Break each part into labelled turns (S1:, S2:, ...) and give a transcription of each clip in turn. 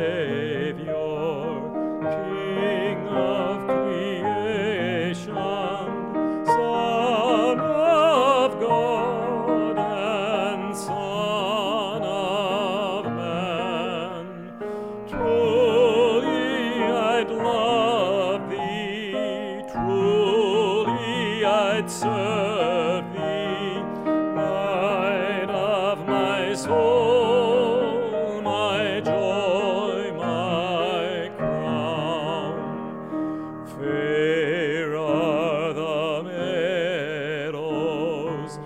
S1: King of creation, Son of God and Son of Man. Truly I'd love thee, truly I'd serve thee, light of my soul, my joy, my crown. Fair are the meadows,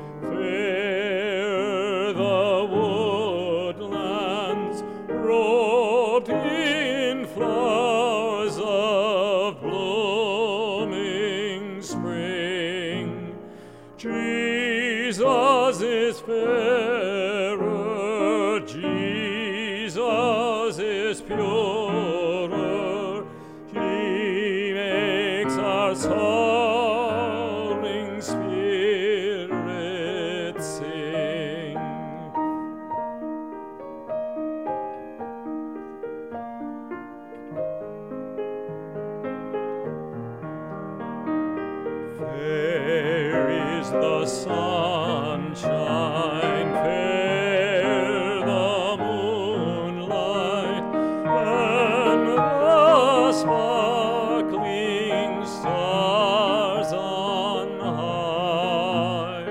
S1: fair the woodlands, robed in flowers of blooming spring. Jesus is fairer, Jesus is purer, He makes our sorrowing spirit sing. Fair is the sunshine, fair the moonlight, and the sparkling stars on high.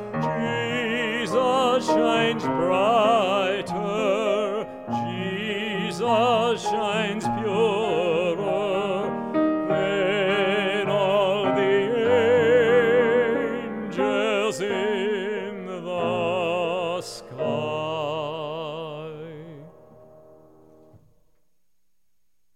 S1: Jesus shines brighter, Jesus shines purer than all the angels in